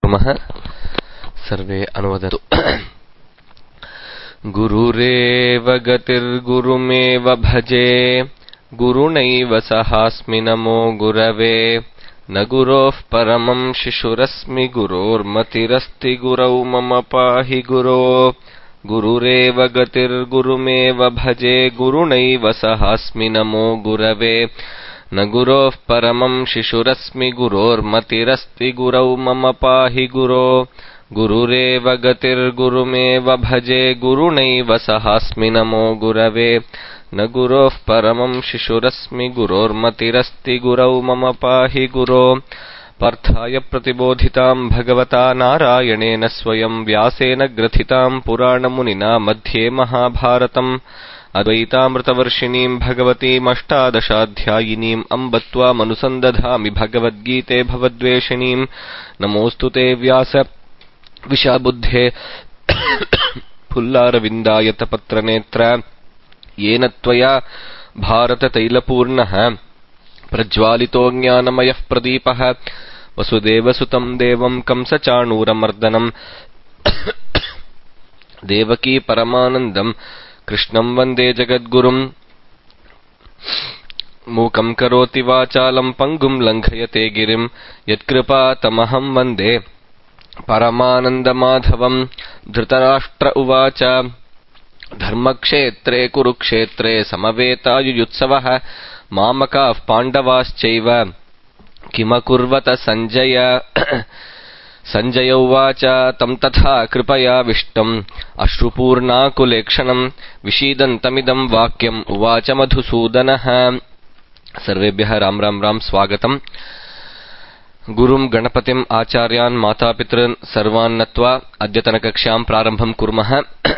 कुर्मः। सर्वे अनुवदतु। गुरुरेव गतिर्गुरुमेव भजे, गुरुणैव सहास्मि नमो गुरवे। न गुरोः परमं शिशुरस्मि, गुरोर्मतिरस्ति गुरौ मम पाहि गुरो। गुरुरेव गतिर्गुरुमेव भजे, गुरुणैव सहास्मि नमो गुरवे। न गुरोः परमं शिशुरस्मि, गुरोर्मतिरस्ति गुरौ मम पाहि गुरो। गुरुरेव गतिर्गुरुमेव भजे, गुरुणैव सहास्मि नमो गुरवे। न गुरोः परमं शिशुरस्मि, गुरोर्मतिरस्ति गुरौ मम पाहि गुरो। पार्थाय प्रतिबोधितां भगवता नारायणेन स्वयं व्यासेन ग्रथितां पुराणमुनिना मध्ये महाभारतम् अद्वैतामृतवर्षिणीं भगवतीमष्टादशाध्यायिनीम् अम्ब त्वामनुसन्दधामि भगवद्गीते भवद्वेषिणीम्। नमोऽस्तु ते व्यास विशाबुद्धे फुल्लारविन्दायतपत्रनेत्र। येन त्वया भारततैलपूर्णः प्रज्वालितो ज्ञानमयः प्रदीपः। वसुदेवसुतं देवं कंसचाणूरमर्दनम् देवकी परमानन्दं कृष्णं वन्दे जगद्गुरुम्। मूकं करोति वाचालं पङ्गुं लङ्घयते गिरिं, यत्कृपातमहं वन्दे परमानन्दमाधवम्। धृतराष्ट्र उवाच धर्मक्षेत्रे कुरुक्षेत्रे समवेतायुयुत्सवः, मामकाः पाण्डवाश्चैव किमकुर्वत सञ्जय। सञ्जय उवाच तं तथा कृपयाविष्टम् अश्रुपूर्णाकुलेक्षणम् विषीदन्तमिदं वाक्यम् उवाच मधुसूदनः। सर्वेभ्यः राम राम राम स्वागतम्। गुरुं गणपतिम् आचार्यान् मातापितॄन् सर्वान् नत्वा अद्यतनकक्ष्यां प्रारम्भं कुर्मः।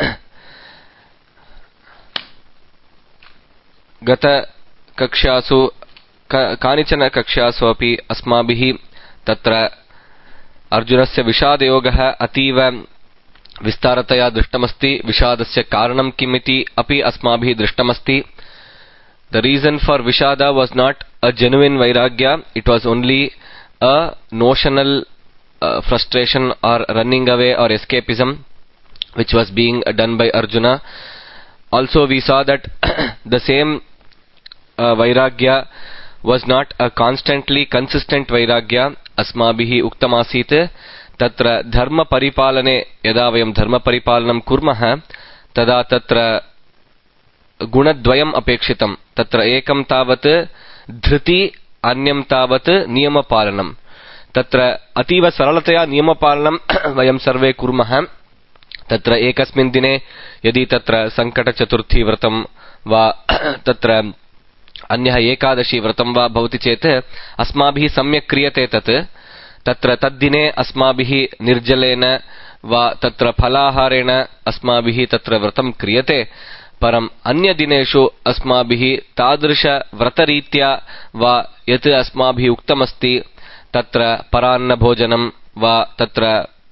गतकक्ष्यासु कानिचन कक्ष्यासु अपि अस्माभिः तत्र अर्जुनस्य विषादयोगः अतीव विस्तारतया दृष्टमस्ति। विषादस्य कारणं किमिति अपि अस्माभिः दृष्टमस्ति। The reason for Vishada was not a genuine vairagya, it was only a notional frustration or running away or escapism which was being done by Arjuna. Also we saw that the same vairagya was not a constantly consistent vairagya. अस्माभिः उक्तमासीत् तत्र धर्मपरिपालने यदा वयं धर्मपरिपालनं कुर्मः तदा तत्र गुणद्वयम् अपेक्षितं। तत्र एकं तावत् धृति, अन्यं तावत् नियमपालनं। तत्र अतीव सरलतया नियमपालनं वयं सर्वे कुर्मः। तत्र एकस्मिन् दिने यदि तत्र सङ्कटचतुर्थी व्रतं वा तत्र अन्यः एकादशी व्रतं वा भवति चेत् अस्माभिः सम्यक् क्रियते तत्र तद्दिने अस्माभिः निर्जलेन वा तत्र फलाहारेण अस्माभिः तत्र व्रतं क्रियते। परम् अन्यदिनेषु अस्माभिः तादृशव्रतरीत्या वा यत् अस्माभिः उक्तमस्ति तत्र परान्नभोजनं वा तत्र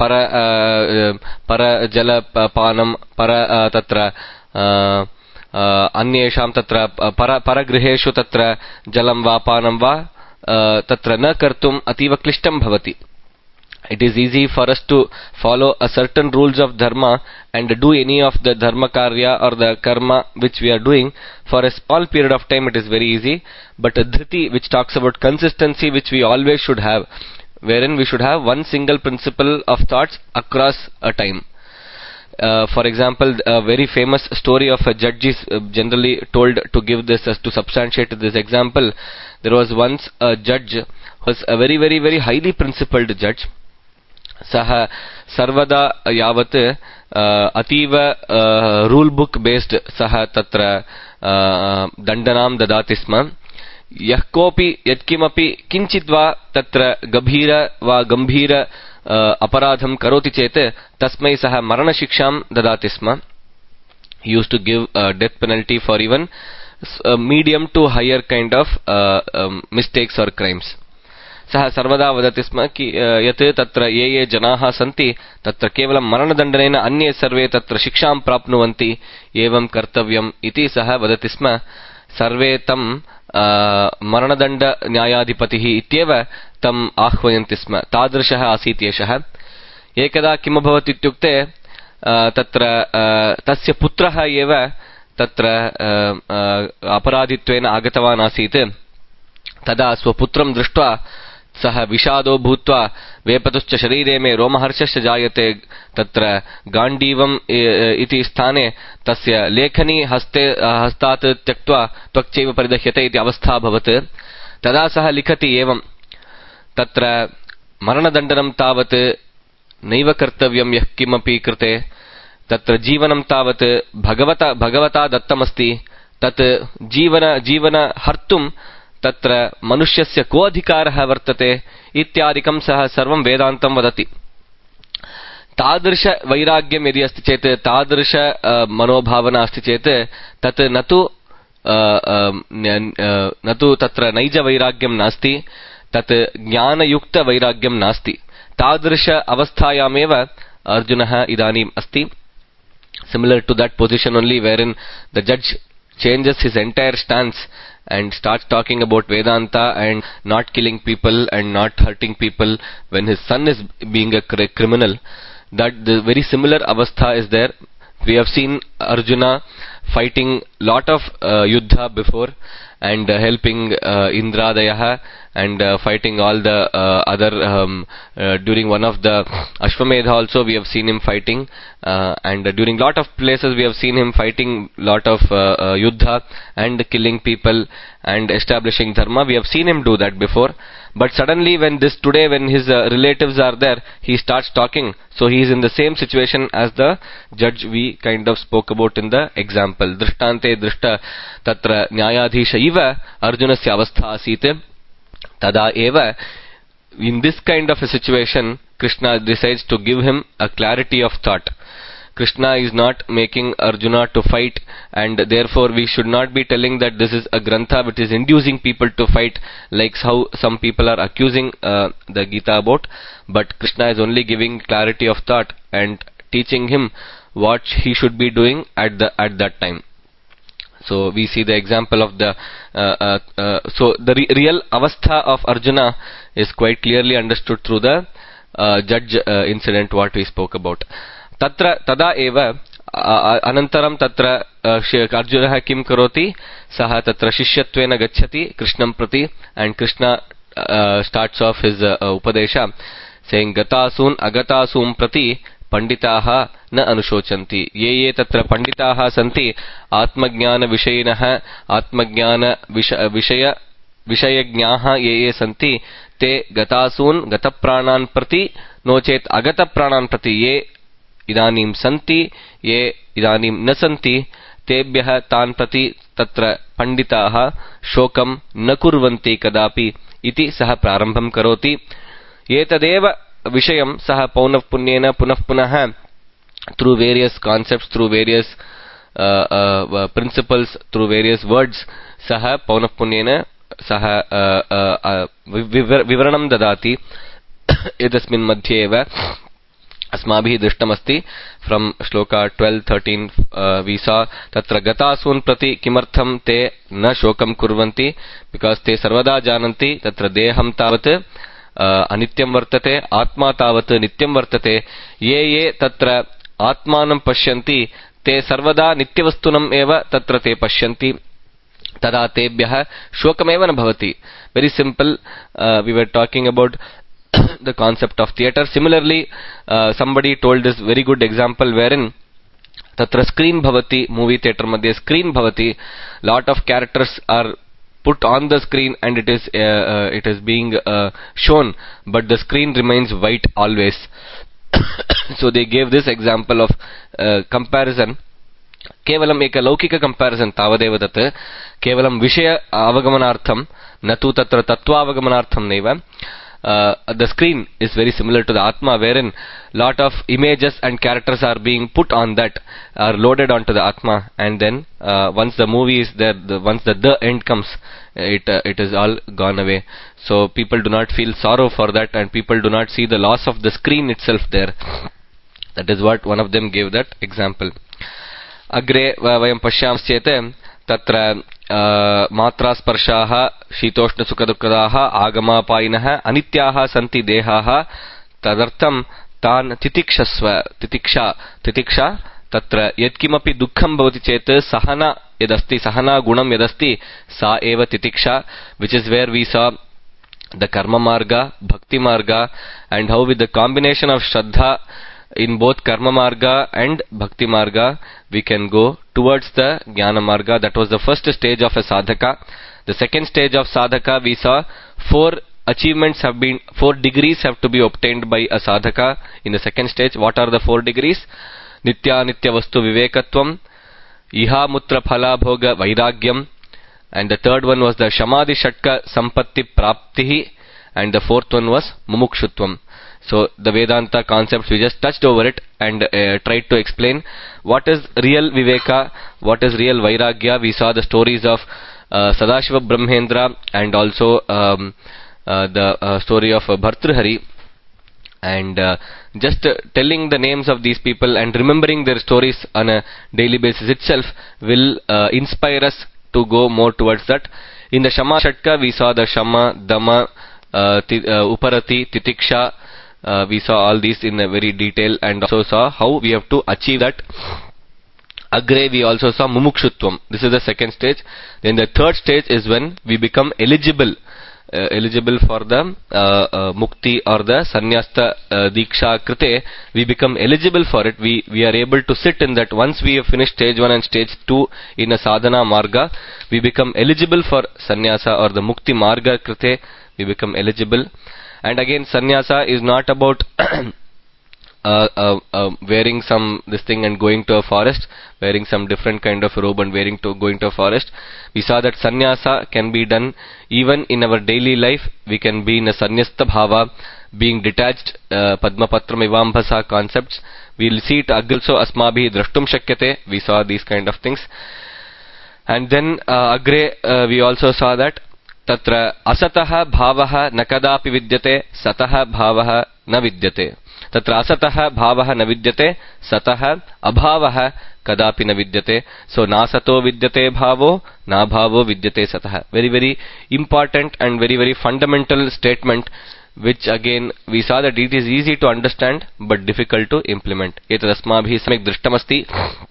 परजलपानं तत्र अन्येषां तत्र परगृहेषु तत्र जलं वा पानं वा तत्र न कर्तुम् अतीव क्लिष्टं भवति। It is easy for us to follow a certain rules of dharma and do any of the dharma karya or the karma which we are doing for a small period of time. It is very easy. But dhriti, which talks about consistency, which we always should have, wherein we should have one single principle of thoughts across a time. For example, a very famous story of a judge is generally told to give this as to substantiate this example. There was once a judge who was a very, very, very highly principled judge. सः सर्वदा यावत् अतीव rule book based सः तत्र दण्डनां ददाति स्म। यः कोऽपि यत्किमपि किञ्चित् वा तत्र गम्भीर अपराधं करोति चेत् तस्मै सः मरणशिक्षां ददाति स्म। He used to give death penalty for even medium to higher kind of mistakes or crimes. सः सर्वदा वदति स्म कि यत् तत्र ये जनाः सन्ति तत्र केवलं मरणदण्डनेन अन्ये सर्वे तत्र शिक्षां प्राप्नुवन्ति, एवं कर्तव्यम् इति सः वदति स्म। सर्वे तं मरणदण्ड न्यायाधिपतिः इत्येव तम् आह्वयन्ति स्म। तादृशः आसीत् एषः। एकदा किम् अभवत् इत्युक्ते तत्र तस्य पुत्रः एव तत्र अपराधित्वेन आगतवान् आसीत्. तदा स्वपुत्रं दृष्ट्वा सः विषादो भूत्वा वेपतुश्च शरीरे मे रोमहर्षश्च जायते तत्र गाण्डीवम् इति स्थाने तस्य लेखनी हस्तात् त्यक्त्वा त्वक्चैव परिदह्यते इति अवस्था अभवत्. तदा सः लिखति एवं तत्र मरणदण्डनं तावत् नैव कर्तव्यं यः किमपि कृते, तत्र जीवनं तावत् भगवता दत्तमस्ति, तत् जीवन हर्तुं तत्र मनुष्यस्य को अधिकारः वर्तते इत्यादिकं सः सर्वं वेदान्तं वदति. तादृश वैराग्यं यदि अस्ति चेत्, तादृश मनोभावना अस्ति चेत् तत् न तु तत्र नैजवैराग्यं नास्ति, तत् ज्ञानयुक्तवैराग्यं नास्ति. तादृश अवस्थायामेव अर्जुनः इदानीम् अस्ति. Similar to that position only, wherein the judge changes his entire stance and starts talking about Vedanta and not killing people and not hurting people when his son is being a criminal. That the very similar avastha is there. We have seen Arjuna fighting lot of yuddha before and helping Indradayah and fighting all the other during one of the Ashwamedha also we have seen him fighting and during lot of places we have seen him fighting lot of yuddha and killing people and establishing dharma. We have seen him do that before, but suddenly when his relatives are there, he starts talking. So he is in the same situation as the judge we kind of spoke about in the example. Drishtante drishta tatra nyayadhisha iva Arjunasya avastha asit. Tada eva, in this kind of a situation, Krishna decides to give him a clarity of thought. Krishna is not making Arjuna to fight, and therefore we should not be telling that this is a grantha which is inducing people to fight, like how some people are accusing the Gita about. But Krishna is only giving clarity of thought and teaching him what he should be doing at that time. So we see the example of the real avastha of Arjuna is quite clearly understood through the judge incident what we spoke about. Tatra tada eva anantaram tatra Arjunah kim karoti saha tatra shishyattvena gacchati Krishnam prati, and Krishna starts off his upadesha saying gatasun agatasum prati panditaha na anushocanti. Ye tatra panditaha santi atmajnana vishayinah atmajnana vishayajnaha ye santi te gatasun gatapranan prati nochet agatapranan prati ye idanim santi ye idanim na santi tebhyah tan prati tatra panditaha shokam na kurvanti kadapi iti saha prarambham karoti. Etadeva Vishayam saha paunav punyena punah punah through various concepts, through various principles, through various words, saha paunav punyena saha vivaranam dadati. Edasmin madhye eva asmabhi drishtamasti. From shloka 12-13 we saw tatra gatasun prati kimartham te na shokam kurvanti, because te sarvada jananti tatra deham tavat anityam vartate atma tavat nityam vartate ye tatra atmanam pashyanti te sarvada nityavastunam eva tatra te pashyanti tada tebhyah shokam eva na bhavati. Very simple. We were talking about the concept of theatre. Similarly, somebody told this very good example wherein tatra screen bhavati, movie theatre madhye screen bhavati, lot of characters are put on the screen and it is being shown, but the screen remains white always. So they gave this example of comparison. Kevalam eka laukika comparison tavadeva tat kevalam vishaya avagamanartham natu tatra tattva avagamanartham neva. The screen is very similar to the Atma, wherein lot of images and characters are being put on that, are loaded onto the Atma, and then once the movie is there, once the end comes, it is all gone away. So people do not feel sorrow for that, and people do not see the loss of the screen itself there. That is what one of them gave that example. Agre vayam pashyamsyete tatra matra sparshaha shitoshna sukha dukkadaha agamapainah anityaha santi dehaha tadartham तान् तितिक्षस्व. तितिक्षा तत्र यत्किमपि दुःखं भवति चेत् सहना यदस्ति, सहना गुणं यदस्ति सा एव तितिक्षा, which is where we saw the karma marga, bhakti marga, and how with the combination of shraddha in both karma marga and bhakti marga we can go towards the jnana marga. That was the first stage of a sadhaka. The second stage of sadhaka, we saw four degrees have to be obtained by a sadhaka in the second stage. What are the 4 degrees? Nitya nitya vastu vivekatvam, iha mutra phala bhoga vairagyam, and the third one was the shamadhi shatka sampatti praptihi, and the fourth one was mumukshutvam. So the Vedanta concepts, we just touched over it and tried to explain what is real viveka, what is real vairagya. We saw the stories of Sadashiva Brahmendra and also the story of Bhartrhari, and just telling the names of these people and remembering their stories on a daily basis itself will inspire us to go more towards that. In the Shama Shatka, we saw the Shama, Dama, Uparati, Titiksha. We saw all these in a very detail and also saw how we have to achieve that. Agre, we also saw Mumukshutvam. This is the second stage. Then the third stage is when we become eligible for the mukti or the sannyasta diksha krite. We become eligible for it. We are able to sit in that. Once we have finished stage 1 and stage 2 in a sadhana marga, we become eligible for sannyasa or the mukti marga krite. We become eligible. And again, sannyasa is not about wearing some this thing and going to a forest, wearing some different kind of robe and going to a forest. We saw that sannyasa can be done even in our daily life. We can be in a sannyasta bhava, being detached, padmapatram ivambhasa concepts. We will see it also asmabhi drashtum shakyate. We saw these kind of things. And then agre we also saw that tatra asatah bhavah na kadapi vidyate, satah bhavah na vidyate. Tatra asatah bhavah na vidyate, satah abhavah kadapi na vidyate. So nasato vidyate bhavo, na bhavo vidyate satah. Very, very important and very, very fundamental statement, which again we saw that it is easy to understand but difficult to implement. Etadasmabhi samyak drishtamasti.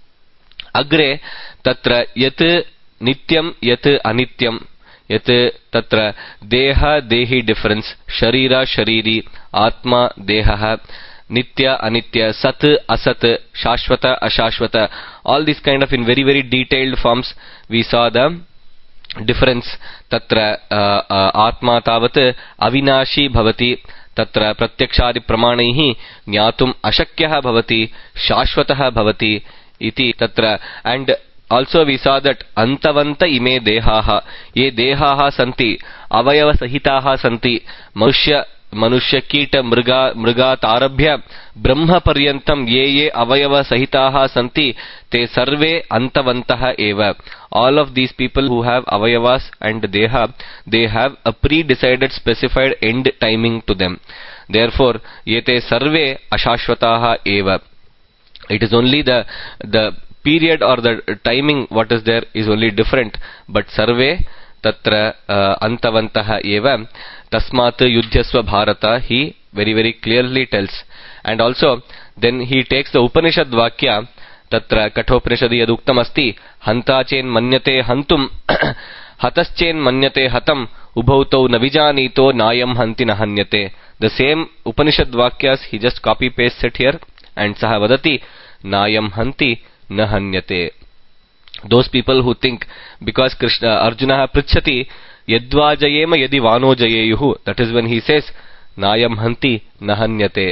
Agre tatra yat nityam yat anityam, yat tatra deha dehi difference, sharira shariri, atma deha, nitya anitya, sat asat, shashvata ashashvata, all these kind of in very, very detailed forms we saw the difference. Tatra atma tavat avinashi bhavati, tatra pratyakshadi pramanaihi jnatum ashakyah bhavati, shashvatah bhavati iti tatra. And also we saw that antavanta ime dehaha, ye dehaha santi avayava sahitaha santi, manushya kita mrigat arabhya brahma paryantam ye avayava sahitaha santi te sarve antavantah eva. All of these people who have avayavas and deha, they have a pre-decided specified end timing to them. Therefore yete sarve ashashvataha eva. It is only the period or the timing what is there is only different, but sarve tatra antavantah eva. Tasmat yudhyasva bharata, he very, very clearly tells. And also then he takes the Upanishad Vakya, tatra Kathopanishadi yaduktam asti, hanta chen manyate hantum, hataschen manyate hatam, ubhautau navijanito nayam hanti nahanyate. The same Upanishad Vakyas he just copy pastes it here, and saha vadati nayam hanti nahanyate. Those people who think because Arjuna pritchati yadva jayema yadi vano jayeyuhu, that is when he says nayam hanti nahanyate.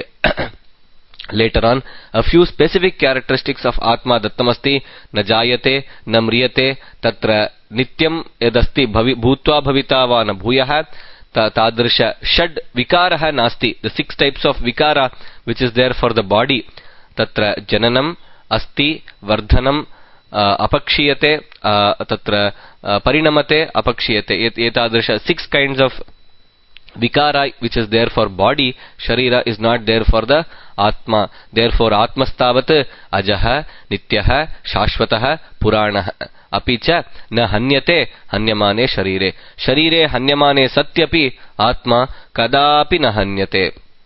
Later on, a few specific characteristics of Atma dattamasti, na jayate, na mriyate, tatra nityam yadasti bhutva bhavita va na bhuyah, tadrisha shad vikaraha nasti. The 6 types of vikara which is there for the body, tatra jananam, asti, vardhanam, apakshiyate, tatra parinamate, apakshiyate. Etadrisha 6 kinds of vikara which is there for body, sharira is not there for the atma. Therefore atmastavat ajaha, nityah, shashvatah, puranah, apicha na hanyate hanyamane sharire. Sharire hanyamane satyapi atma kadapi na hanyate.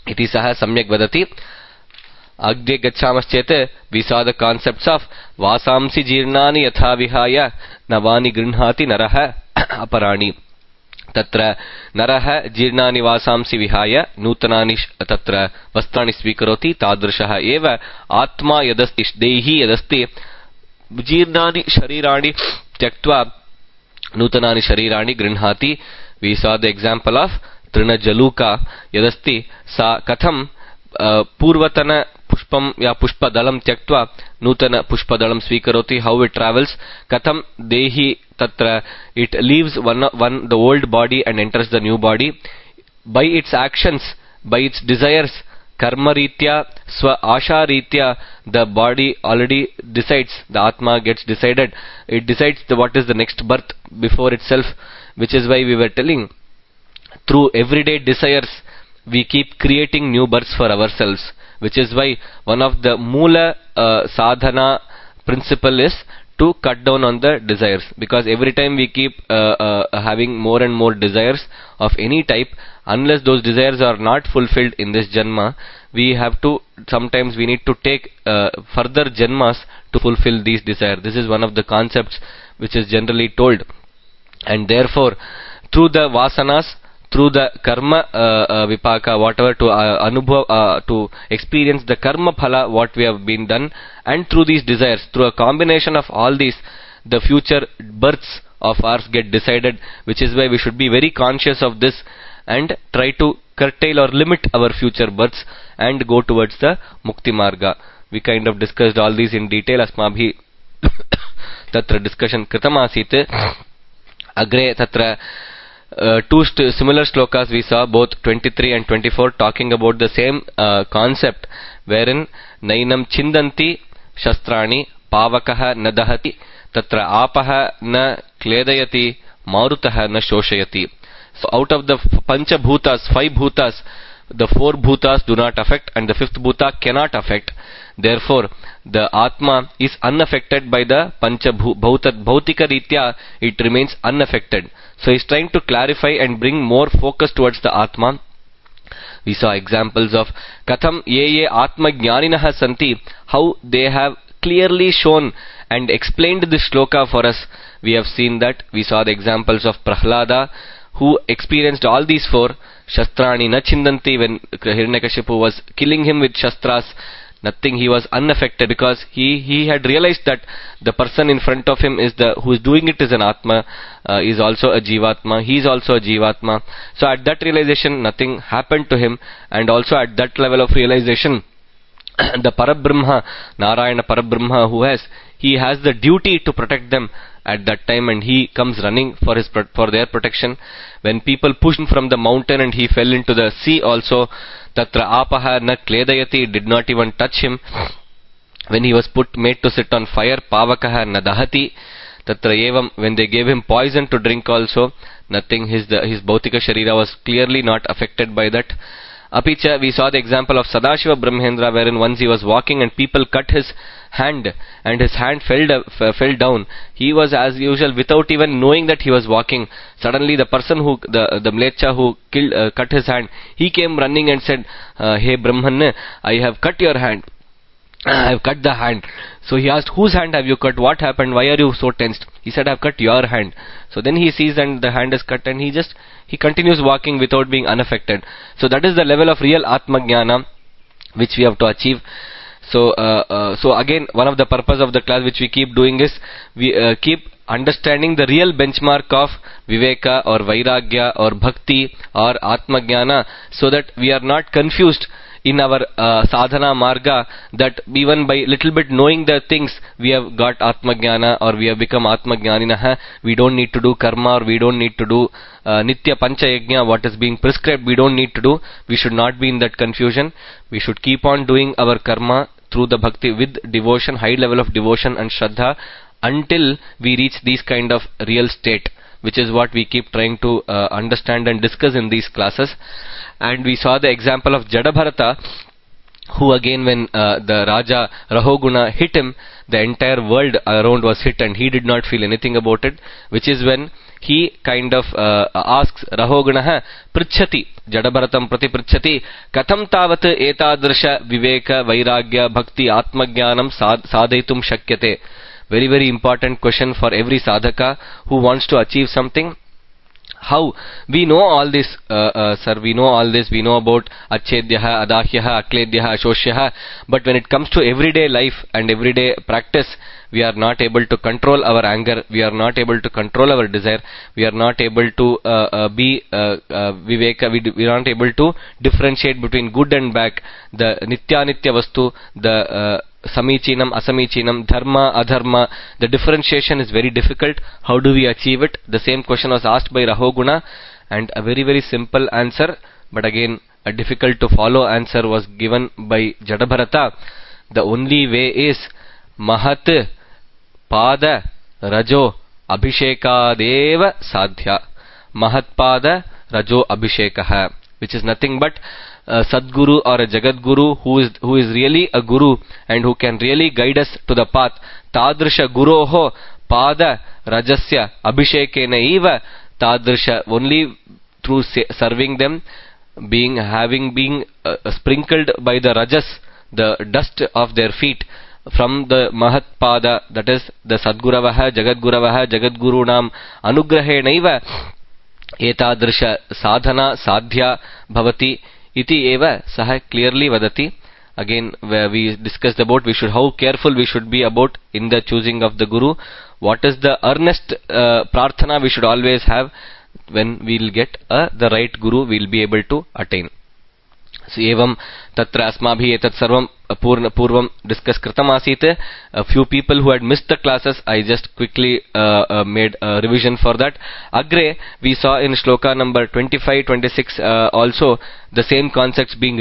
iti saha samyak vadati. Agde gacchamaschete, we saw the concepts of vasamsi jirnani yatha vihaya navani grinhati naraha aparani. Tatra naraha jirnani vasamsi vihaya nutanani tatra vastrani svikaroti tadrishaha eva atma yadasti dehi yadasti jirnani sharirani tyaktva nutanani sharirani grinhati. We saw the example of Trina Jaluka yadasti sa katham purvatana pushpam ya pushpadalam tyaktva nutana pushpadalam svikaroti, how it travels, katham dehi tatra, it leaves the old body and enters the new body by its actions, by its desires, karma ritya, swa asha ritya. The body already decides, the atma gets decided, it decides what is the next birth before itself, which is why we were telling, through everyday desires we keep creating new births for ourselves, which is why one of the mula sadhana principle is to cut down on the desires, because every time we keep having more and more desires of any type, unless those desires are not fulfilled in this janma, we have to, sometimes we need to take further janmas to fulfill these desires. This is one of the concepts which is generally told, and therefore through the vasanas, through the karma vipaka, whatever to anubhav, to experience the karma phala what we have been done, and through these desires, through a combination of all these, the future births of ours get decided, which is why we should be very conscious of this and try to curtail or limit our future births and go towards the mukti marga. We kind of discussed all these in detail. Asmabhi tatra discussion kritam asit. Agre tatra two similar slokas we saw, both 23 and 24, talking about the same concept, wherein nainam chindanti shastrani pavakaha na dahati tatra apaha na kledayati marutaha na shoshayati. So out of the pancha bhutas, 5 bhutas, the 4 bhutas do not affect and the 5th bhuta cannot affect. Therefore the atma is unaffected by the pancha bhautika ritya, it remains unaffected. So he is trying to clarify and bring more focus towards the atma. We saw examples of katham ye atma jnaninaha santi, how they have clearly shown and explained this shloka for us. We have seen that. We saw the examples of Prahlada, who experienced all these 4. Shastrani na chindanti, when Hiranyakashipu was killing him with shastras, nothing, he was unaffected, because he had realized that the person in front of him is who is doing it is an atma, is also a jivatma, he is also a jivatma. So at that realization nothing happened to him, and also at that level of realization the Parabrahma, Narayana Parabrahma, he has the duty to protect them at that time, and he comes running for their protection. When people pushed him from the mountain and he fell into the sea also, tatra apaha na kledayati, did not even touch him. When he was made to sit on fire, pavakaha na dahati tatra evam, when they gave him poison to drink also, nothing, his bhautika sharira was clearly not affected by that. Apicha, we saw the example of Sadashiva Brahmendra, wherein once he was walking and people cut his hand and his hand fell down. He was as usual, without even knowing that he was walking. Suddenly the person who, the Mlecha who cut his hand, he came running and said, hey Brahman, I have cut your hand. I have cut the hand. So he asked, whose hand have you cut? What happened? Why are you so tensed? He said, I have cut your hand. So then he sees and the hand is cut, and he continues walking without being unaffected. So that is the level of real Atma Jnana which we have to achieve. So again, one of the purpose of the class which we keep doing is, we keep understanding the real benchmark of Viveka or Vairagya or Bhakti or Atma Jnana, so that we are not confused in our sadhana marga, that even by little bit knowing the things, we have got Atma Jnana or we have become Atma Jnaninaha. We don't need to do karma, or we don't need to do Nitya Pancha Yajna, what is being prescribed, we don't need to do. We should not be in that confusion. We should keep on doing our karma through the bhakti with devotion, high level of devotion and shraddha, until we reach these kind of real state, which is what we keep trying to understand and discuss in these classes. And we saw the example of Jadabharata, who again, when the Raja Rahoguna hit him, the entire world around was hit and he did not feel anything about it, which is when he kind of asks, Rahogunah pritchati, Jadabharatam prati pritchati, katham tavat etadrsha viveka vairagya bhakti atmajnanam sadhaitum shakyate. Very, very important question for every sadhaka who wants to achieve something. How we know all this, sir, we know all this, we know about achedyaha, adahyaha, akledyaha, ashoshyah, but when it comes to everyday life and everyday practice, we are not able to control our anger, we are not able to control our desire, we are not able to be viveka, we are not able to differentiate between good and bad, the nitya nitya vastu, the samichinam asamichinam, dharma adharma, the differentiation is very difficult. How do we achieve it? The same question was asked by Rahoguna, and a very, very simple answer, but again a difficult to follow answer was given by Jadabharata. The only way is mahat pada rajo abhishekadeva sadhya. Mahat pada rajo abhishekah, which is nothing but Sadguru or a Jagat Guru who is really a Guru and who can really guide us to the path. Tadrisha Guroho Pada Rajasya Abhishekena Eva Tadrisha, only through serving them, having been sprinkled by the Rajas, the dust of their feet, from the Mahat Pada, that is the Sadguravaha, Jagat Guravaha, Jagat Gurunam Anugrahenaiva Etadrisha Sadhana Sadhya Bhavati iti eva saha clearly vadati. Again, where we discussed about how careful we should be about in the choosing of the Guru. What is the earnest prarthana we should always have when we will get the right Guru, we will be able to attain. So, evam tatra asmabhi etat sarvam purvam discuss kritam asit. A few people who had missed the classes, I just quickly made a revision for that. Agre, we saw in shloka number 25, 26 also the same concepts being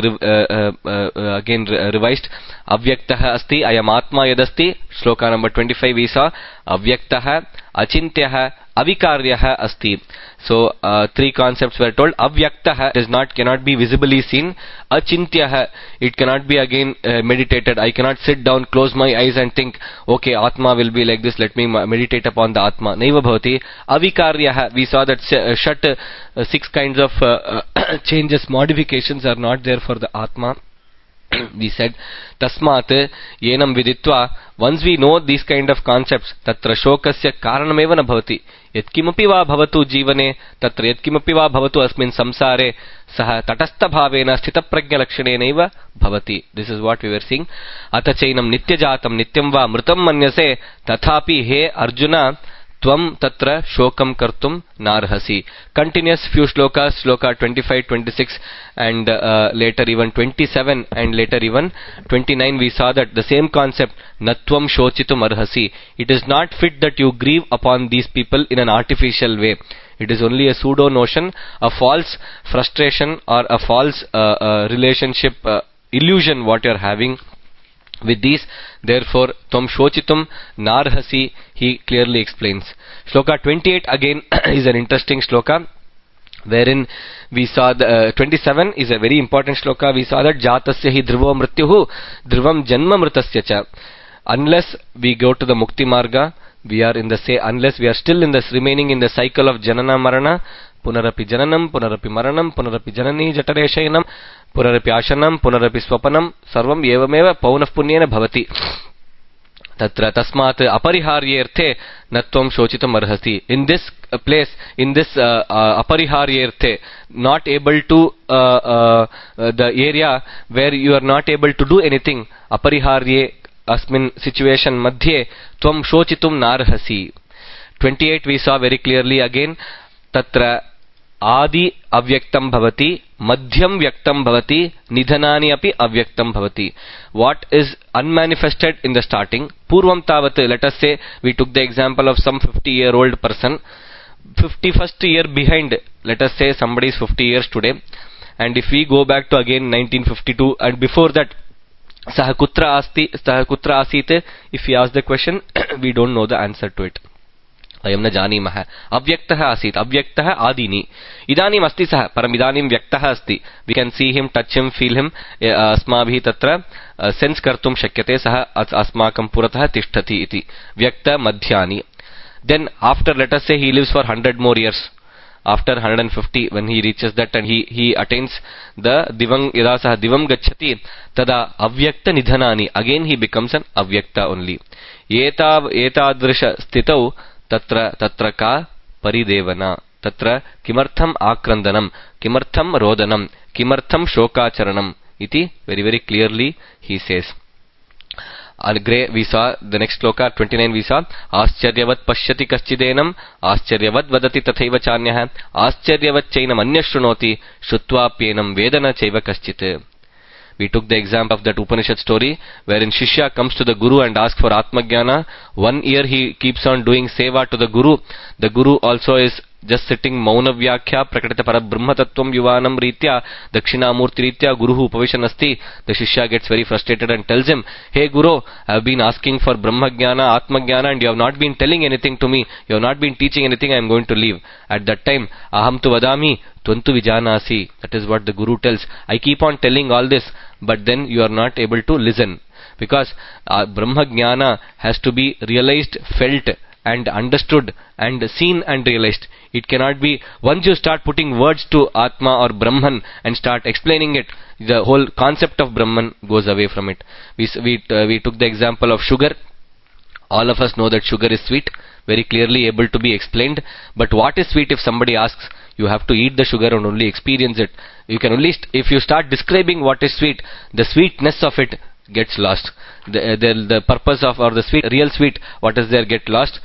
again revised. Avyaktaha asti ayam atma yadasti. Shloka number 25 we saw avyaktaha, achintyaha, avikaryaha asti. So three concepts were told. Avyaktaha cannot be visibly seen. Achintyaha, it cannot be again meditated. I cannot sit down, close my eyes and think, okay, Atma will be like this, let me meditate upon the Atma. Naiva bhavati. Avikaryaha, we saw that six kinds of changes, modifications are not there for the Atma. We said, Tasmat yenam viditva, once we know these kind of concepts, tatra shokasya karanameva na bhavati. Yatkimapi va bhavatu jivane, tatra yatkimapi va bhavatu asmin samsare, saha tatastha bhavena sthita prajna lakshanenaiva bhavati. This is what we were seeing. Atachainam nityajatam nityam va mritam manyase, tathapi he Arjuna, Tvam tatra shokam kartum narhasi. Continuous few shlokas, shloka 25, 26 and later even 27 and later even 29, we saw that the same concept, natvam shochitum arhasi. It is not fit that you grieve upon these people in an artificial way. It is only a pseudo notion, a false frustration or a false relationship illusion what you are having with these. Therefore, tvam shochitum narhasi, he clearly explains. Shloka 28 again is an interesting shloka, wherein we saw the 27 is a very important shloka. We saw that jatasya hi dhruvo mrityuhu dhruvam janma mritasya cha. Unless we go to the mukti marga, we are in the unless we are still in this remaining in the cycle of janana marana, punarapi jananam, punarapi maranam, punarapi janani jatare shayanam, punarapi ashanam, punarapi swapanam, sarvam evameva paunah punyena bhavati. Tatra tasmat apariharyerthe natvam shochitam arhasi. In this place, in this apariharyerthe, not able to the area where you are not able to do anything, apariharye asmin situation madhye tvam shochitum narhasi. 28 we saw very clearly again. Tatra adi avyaktam bhavati, madhyam vyaktam bhavati, nidhanani api avyaktam bhavati. What is unmanifested in the starting, purvam tavat, let us say we took the example of some 50-year-old person, 51st year behind, let us say somebody is 50 years today, and if we go back to again 1952 and before that, saha kutra asite, if we ask the question, we don't know the answer to it. Ayam na janimah. Avyaktaha asit. Avyaktaha adini. Idanim asti saha. Param idanim vyaktaha asti. We can see him, touch him, feel him. Asmabhi tatra sense kartum shakyate saha asmakam puratah tishtati iti. Vyakta madhyani. Then after, let us say he lives for 100 more years, after 150, when he reaches that and he attains the divam, yada sah divam gacchati tada avyakta nidhanani, again he becomes an avyakta only. Etadrisha stitau tatra ka paridevana, tatra kimartham akrandanam, kimartham rodanam, kimartham shokacharanam iti, very very clearly he says. We saw the next sloka 29. We saw ascharyavat pashyati kaschidenam ascharyavat vadati tathaiva chanyah ascharyavat chainam anyashrunoti shrutvaapyenam vedana chaiva kaschit. We took the example of that Upanishad story wherein Shishya comes to the Guru and asks for Atmajnana. 1 year he keeps on doing seva to the Guru. The Guru also is just sitting mauna vyakya prakatita parabrahma tattvam yuvanam ritya dakshinamurti ritya guruhu upavishan asti. The Shishya gets very frustrated and tells him, hey Guru, I have been asking for Brahma Jnana, Atma Jnana, and you have not been telling anything to me. You have not been teaching anything. I am going to leave. At that time, aham tu vadami tvantu vijanasi. That is what the Guru tells. I keep on telling all this, but then you are not able to listen. Because Brahma Jnana has to be realized, felt and understood and seen and realized. It cannot be, once you start putting words to Atma or Brahman and start explaining it, the whole concept of Brahman goes away from it. We took the example of sugar. All of us know that sugar is sweet, very clearly able to be explained. But what is sweet if somebody asks? You have to eat the sugar and only experience it. You can only, if you start describing what is sweet, the sweetness of it gets lost. The purpose of, or the sweet, real sweet, what is there, get lost.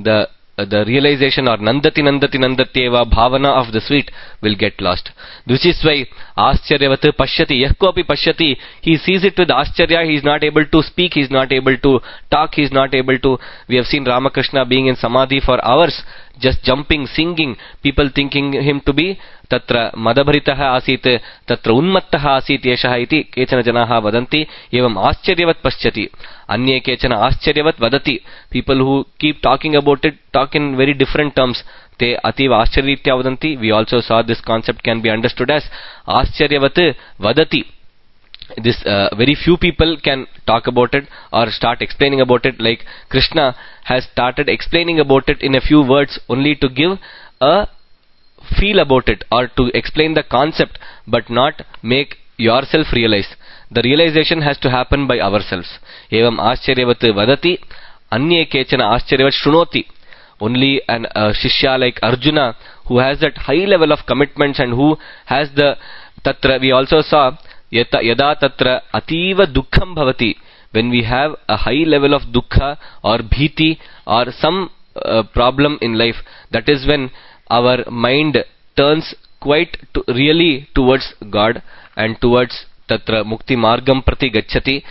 The realization or nandati nandatyeva bhavana of the sweet will get lost. This is why ascharyavat pashyati, yahkopi pashyati, he sees it with ascharya. He is not able to speak, he is not able to talk, he is not able to. We have seen Ramakrishna being in samadhi for hours, just jumping, singing, people thinking him to be tatra madabharitaha asit, tatra unmattaha asit yeshaha iti kechana janaha vadanti, evam ascharyavat paschati, anye kechana ascharyavat vadati. People who keep talking about it talk in very different terms. Te ativa ascharyaritya vadanti. We also saw this concept can be understood as ascharyavat vadati. This very few people can talk about it or start explaining about it, like Krishna has started explaining about it in a few words only to give a feel about it or to explain the concept, but not make yourself realize. The realization has to happen by ourselves. Evam ascharyavat vadati anye kechana ascharyavat shrunoti. Only an shishya like Arjuna, who has that high level of commitments and who has the tatra, we also saw yada tatra ativa dukkham bhavati, when we have a high level of dukkha or bhiti or some problem in life, that is when our mind turns quite really towards God and towards tatra mukti margam prati gacchati.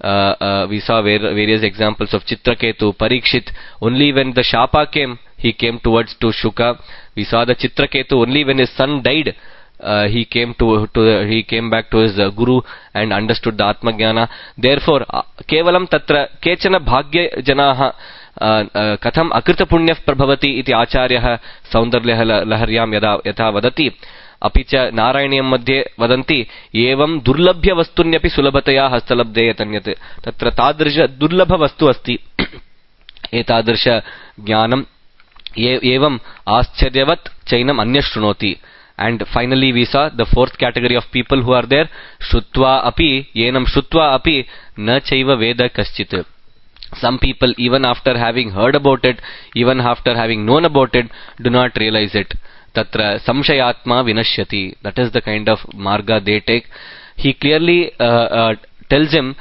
We saw various examples of Chitraketu, Parikshit. Only when the Shapa came, he came towards to Shuka. We saw the Chitraketu only when his son died. He came back to his Guru and understood the Atma Jnana. Therefore, kevalam tatra kechana bhagya janaha katham akrita punyah prabhavati iti acharyah saundarya laharyam yatha vadati. Apicha Narayanyam madhye vadanti evam durlabhya vastunyapi sulabhataya hastalabdhe yatanyat. Tatra tadrisha durlabha vastu asti. Etadrisha jnanam evam ascharyavat chainam anyashrunoti. And finally we saw the fourth category of people who are there. Shrutva api, yenam shrutva api, na chaiva veda kaschit. Some people, even after having heard about it, even after having known about it, do not realize it. Tatra samshayatma vinashyati. That is the kind of marga they take. He clearly tells him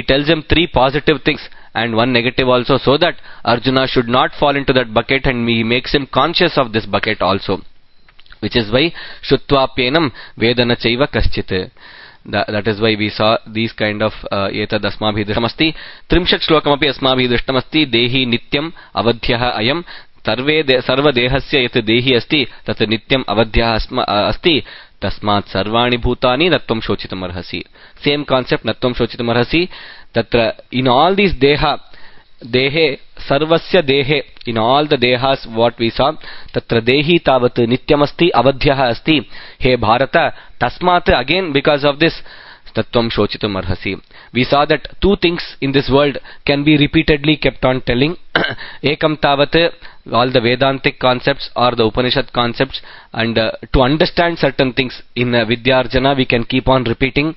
3 positive things and 1 negative also, so that Arjuna should not fall into that bucket, and he makes him conscious of this bucket also. Which is why Shutvapyenam Vedana Chaiva Kaschit. That is why we saw these kind of Etad Asmabhi Drishtamasti. Trimshat Shlokamapi Asmabhi Drishtamasti. Dehi Nityam Avadhyaha Ayam. Sarva Dehasya Yat Dehi Asti. Tat Nityam Avadhyaha Asti. Tasmat Sarvani Bhutani Natvam Shochitam Arhasi. Same concept, Natvam Shochitam Arhasi. Tatra in all these Deha, Dehe, Sarvasya Dehe, in all the Dehas what we saw, Tatra Dehi Tavat Nityamasti Avadhyaha Asti. He Bharata, Tasmat, again because of this, Tattvam Shochitam Arhasi. we saw that two things in this world can be repeatedly kept on telling. Ekam tavat, all the Vedantic concepts or the Upanishad concepts, and to understand certain things in Vidyarjana, we can keep on repeating.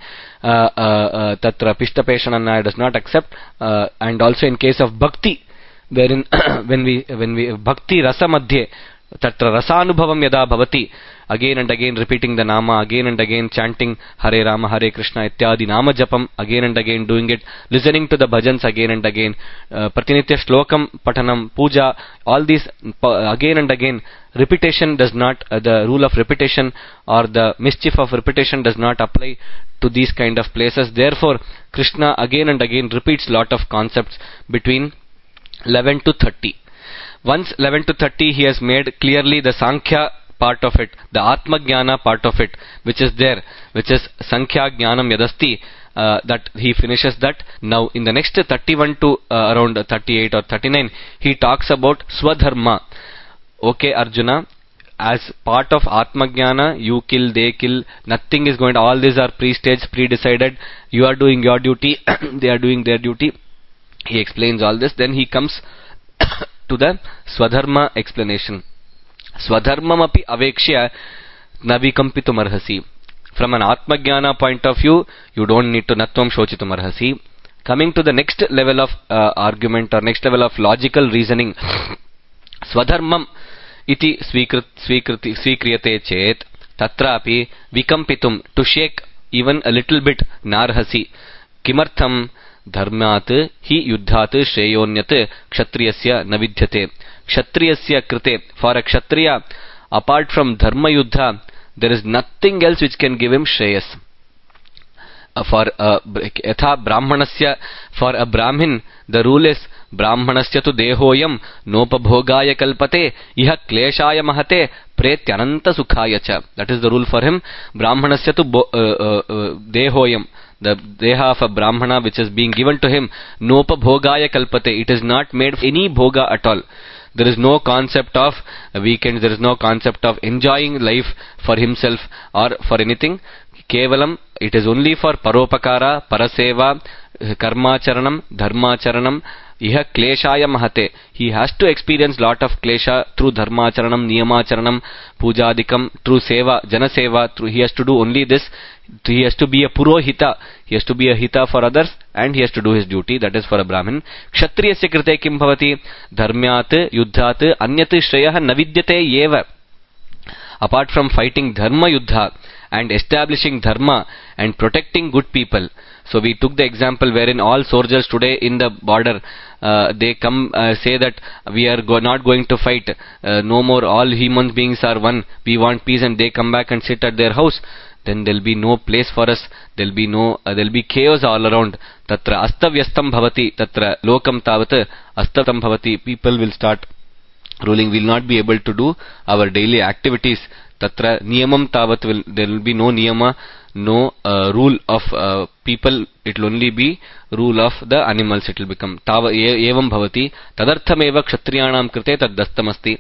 Tatra Pishtapeshananaya does not accept, and also in case of Bhakti, wherein when we Bhakti Rasa Madhye, Tatra Rasanubhavam Yada Bhavati, again and again repeating the Nama, again and again chanting Hare Rama, Hare Krishna, Ityadi Nama Japam, again and again doing it, listening to the bhajans again and again, Pratinitya Shlokam, Patanam, Puja, all these again and again, repetition does not, the rule of repetition or the mischief of repetition does not apply to these kind of places. Therefore, Krishna again and again repeats lot of concepts between 11 to 30. Once 11 to 30, he has made clearly the Sankhya part of it, the Atma Jnana part of it, which is there, which is Sankhya Jnanam Yadasti, that he finishes that. Now, in the next 31 to around 38 or 39, he talks about Swadharma. Okay, Arjuna, as part of Atma Jnana, you kill, they kill, nothing is going to, all these are pre-staged, pre-decided, you are doing your duty, they are doing their duty. He explains all this, then he comes to the Swadharma explanation. Swadharmam api avekshya na vikampitum arhasi. From an Atma Jnana point of view, you don't need to natvam shochitum arhasi. Coming to the next level of argument or next level of logical reasoning, Swadharmam iti svikriyate chet tatrapi vikampitum, to shake even a little bit, narhasi. Kimartham dharmat hi yuddhat shreyonyat kshatriyasya navidyate. Kshatriyasya krite, for a kshatriya, apart from dharma yuddha, there is nothing else which can give him shreyas. For yatha brahmanasya, for a brahmin, the rule is brahmanasya tu dehoyam nopabhogaya kalpate iha kleshaya mahate pretyananta sukhaya cha. That is the rule for him. Brahmanasya tu dehoyam, the deha of a brahmana which is being given to him, nopabhogaya kalpate, it is not made of any bhoga at all. There is no concept of weekends, there is no concept of enjoying life for himself or for anything. Kevalam, it is only for paropakara, paraseva, karmacharanam, dharmacharanam, iha kleshaya mahate. He has to experience lot of klesha through dharmacharanam, niyamacharanam, pujadikam, through seva, janaseva, through, he has to do only this. He has to be a purohita, he has to be a hita for others, and he has to do his duty, that is for a brahmin. Kshatriyasya krite kim bhavati dharmyat yuddhat anyat shreyah navidyate yeva. Apart from fighting dharma yuddha and establishing dharma and protecting good people. So we took the example wherein all soldiers today in the border, they come say that we are not going to fight, no more, all human beings are one, we want peace, and they come back and sit at their house. Then there will be no place for us, there will be chaos all around. Tatra astavyastam bhavati, tatra lokam tavat astavyastam bhavati, people will start ruling, we will not be able to do our daily activities. Tatra niyamam tavat, there will be no niyama, no rule of people, it will only be rule of the animals, it will become evam bhavati tadarthameva kshatriyanam krite taddastamasti.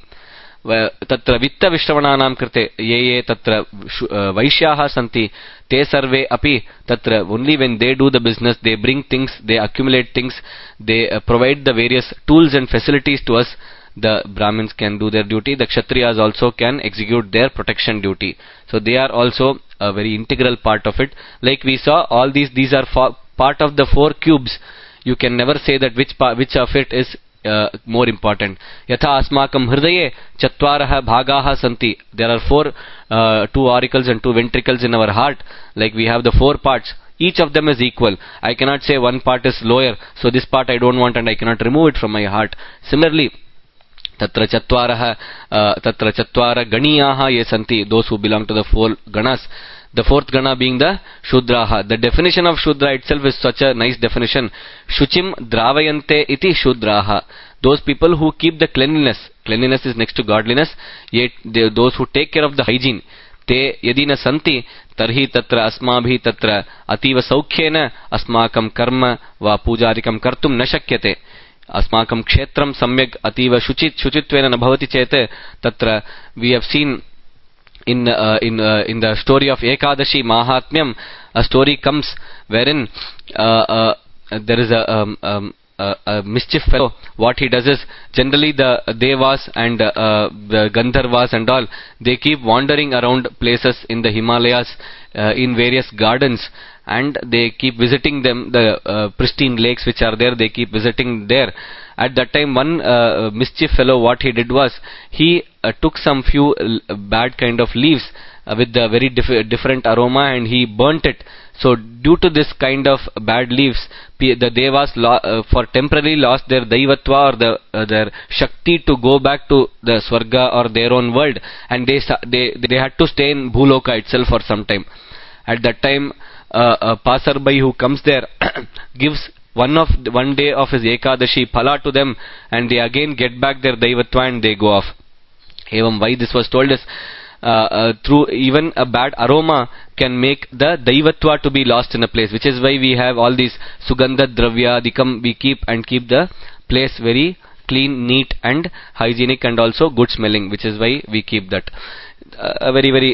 Tatra vitta vishravananam krite ye tatra vaishyaha santi te sarve api, tatra only when they do the business, they bring things, they accumulate things, they provide the various tools and facilities to us, the Brahmins can do their duty, the Kshatriyas also can execute their protection duty. So they are also a very integral part of it. Like we saw, all these are part of the four cubes. You can never say that which of it is more important. Yatha asmakam hridaye chatvaraha bhagaha santi. There are two auricles and two ventricles in our heart. Like we have the four parts. Each of them is equal. I cannot say one part is lower, so this part I don't want and I cannot remove it from my heart. Similarly, Tatra chatvara ganiyaha ye santi, those who belong to the four ganas. The fourth gana being the Shudraha. The definition of Shudra itself is such a nice definition. Shuchim dravayante iti Shudraha. Those people who keep the cleanliness. Cleanliness is next to godliness. Yet those who take care of the hygiene. Te yadina santi tarhi tatra asmabhi tatra ativa saukhyena asmakam karma va pujarikam kartum na shakyate. Asmakam kshetram samyag ativa shuchitvena na bhavati chete. Tatra we have seen in the story of Ekadashi Mahatmyam, a story comes wherein there is a mischief fellow. What he does is, generally the Devas and the Gandharvas and all, they keep wandering around places in the Himalayas, in various gardens, and they keep visiting them, the pristine lakes which are there, they keep visiting there. At that time, one mischief fellow, what he did was, he took some few bad kind of leaves with the very different aroma, and he burnt it. So due to this kind of bad leaves, the Devas for temporarily lost their Daivatva, or their Shakti to go back to the Swarga or their own world, and they had to stay in Bhuloka itself for some time. At that time, a passerby who comes there gives one day of his Ekadashi phala to them, and they again get back their Daivatva and they go off. Evam, why this was told is, through even a bad aroma can make the Daivatva to be lost in a place, which is why we have all these Sugandha Dravya, we keep the place very clean, neat and hygienic, and also good smelling, which is why we keep that. A very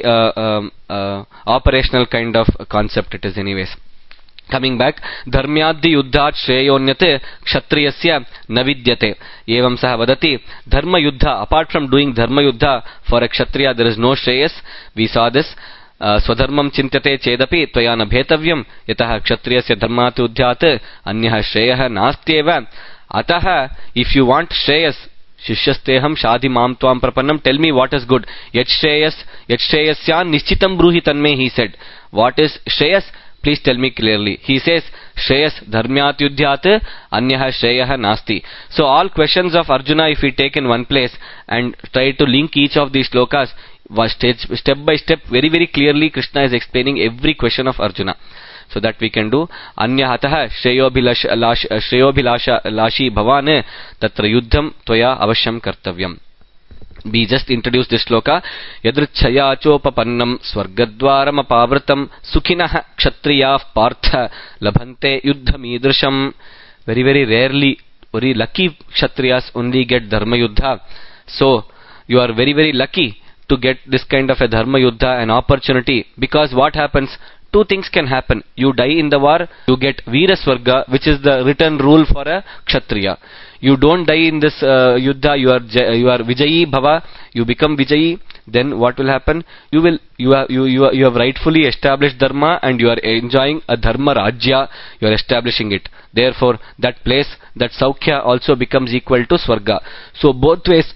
operational kind of concept it is anyways. Coming back, dharmyadhi yuddhat shreyonyate kshatriyasya navidyate. Evam sah vadati, dharma yuddha, apart from doing dharma yuddha, for a kshatriya there is no shreyas. We saw this. Swadharmam chintyate chedapi tvaya bhetavyam yatah kshatriyasya dharmat yuddhat anyah shreyah nastyeva. Ataha, if you want shreyas, Shishyasteham shadhi mam tvam prapannam, tell me what is good. Yat shreyasyan nishchitam bruhi tanme, he said. What is shreyas? Please tell me clearly. He says, Shreyas dharmyat yuddhyat anyah shreyah nasti. So all questions of Arjuna, if we take in one place and try to link each of these shlokas, step by step, very clearly Krishna is explaining every question of Arjuna. So that we can do. Anyahataha shreyobhilasha lashi bhavane tatra yuddham tvaya avashyam kartavyam. We just introduced this shloka. Yadrichaya chopapannam swargadvaram apavratam sukhinah kshatriyah partha labhante yuddham idrisham. Very rarely, very lucky kshatriyas only get dharma yuddha. So you are very lucky to get this kind of a dharma yuddha, an opportunity, because what happens? Two things can happen. You die in the war, you get Veera Swarga, which is the written rule for a Kshatriya. You don't die in this Yuddha, you are Vijayi Bhava, you become Vijayi, then what will happen? You have rightfully established Dharma, and you are enjoying a Dharma Rajya, you are establishing it. Therefore, that place, that Saukhya also becomes equal to Swarga. So both ways,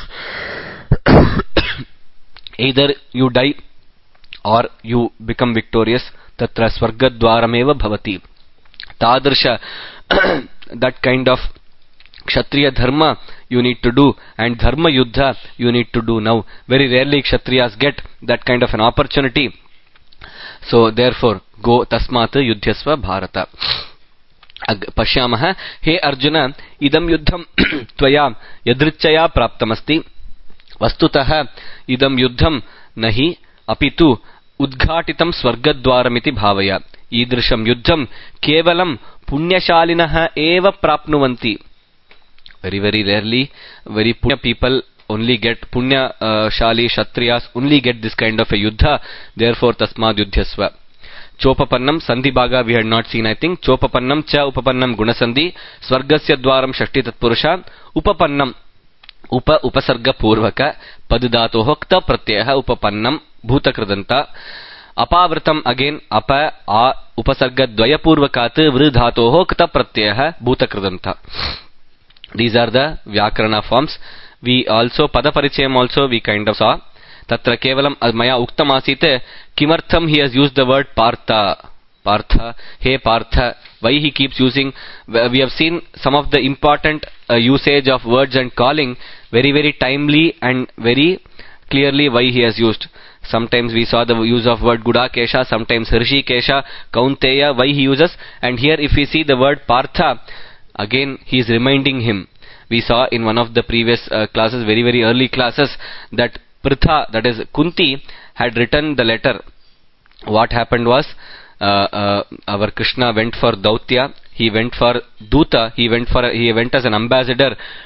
either you die or you become victorious. Tatra swargadvarameva bhavati. Tadrsha, that kind of kshatriya dharma you need to do, and dharma yuddha you need to do now. Very rarely kshatriyas get that kind of an opportunity. So therefore, go tasmat yudhyasva bharata. Pashyamah, he Arjuna, idam yuddham tvaya yadrichaya praptamasti. Vastutah idam yuddham nahi apitu udghatitam swargadvaramiti bhavaya. Idrisham yuddham kevalam punyashalinah eva prapnuvanti. Very rarely, very punya people only get, punya shali kshatriyas only get this kind of a yuddha. Therefore tasmad yudhyasva. Chopapannam sandhi bhaga we had not seen, I think. Chopapannam cha upapannam gunasandhi swargasya dwaram shakti tatpurusha upapannam upasarga purvaka padudatoh kta pratyaya upapannam bhutakridanta. Apavratam, again apa a upasarga dvaya purvakat vridhatoh kta pratyaya bhutakridanta. These are the Vyakarana forms. We also Padaparichayam also we kind of saw. Tatra kevalam maya uktam asite kimartham he has used the word partha. Partha, hey Partha. Why he keeps using? We have seen some of the important usage of words and calling, very timely and very clearly why he has used. Sometimes we saw the use of word Gudakesha, sometimes Hrishikesha, Kaunteya, why he uses. And here if we see the word Partha, again he is reminding him. We saw in one of the previous classes, very early classes, that Pritha, that is Kunti, had written the letter. What happened was, our Krishna went for Dautya, he went for Duta, he went as an ambassador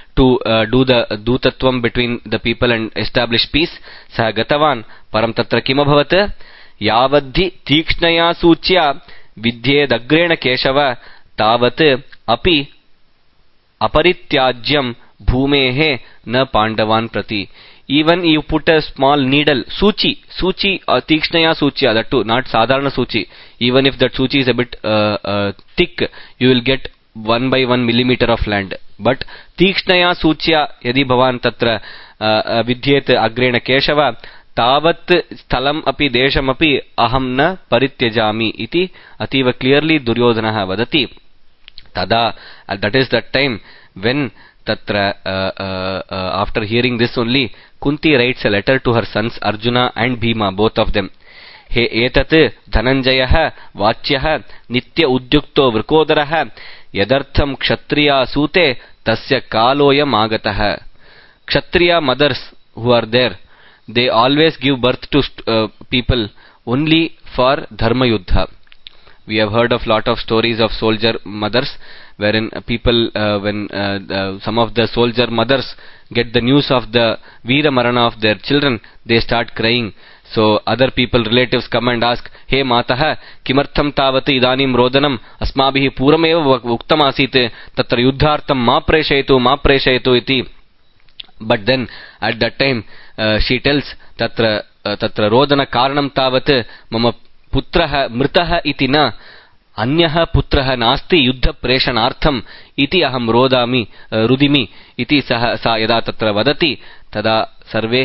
to do the dutatvam between the people and establish peace. Sah gatavan param tatra kim abhavat yavadhi tikshnaya suchya vidyed keshava tavat api aparityajyam bhumehe na pandavan prati. Even you put a small needle, suchi or tikshnaya suchya, that too, not sadharana suchi. Even if that suchi is a bit thick, you will get 1 by 1 millimeter of land. But tikshnaya suchya yadi bhavan tatra vidyet agrena keshava tavat sthalam api desham api aham na parityajami iti ativa clearly Duryodhana vadati. Tada, that is that time when tatra after hearing this only, Kunti writes a letter to her sons Arjuna and Bhima, both of them. He etat Dhananjayah vachyah nitya udyukto vrkodaraha yadartham kshatriya sute tasya kaloyam agatah. Kshatriya mothers who are there, they always give birth to people only for dharma yuddha. We have heard of lot of stories of soldier mothers, wherein people, when some of the soldier mothers get the news of the Veera Marana of their children, they start crying. So other people, relatives come and ask, Hey Mataha, kimartham tavati idanim rodanam asmabhihi purameva uktam asite tatra yuddhartam ma preshayatu iti. But then at that time she tells tatra rodana karanam tavat mama putraha mritaha iti na अन्यः पुत्रः नास्ति युद्ध प्रेषणार्थम इति अहम रोदामि रुदिमि इति सा यदा तत्र वदति तदा सर्वे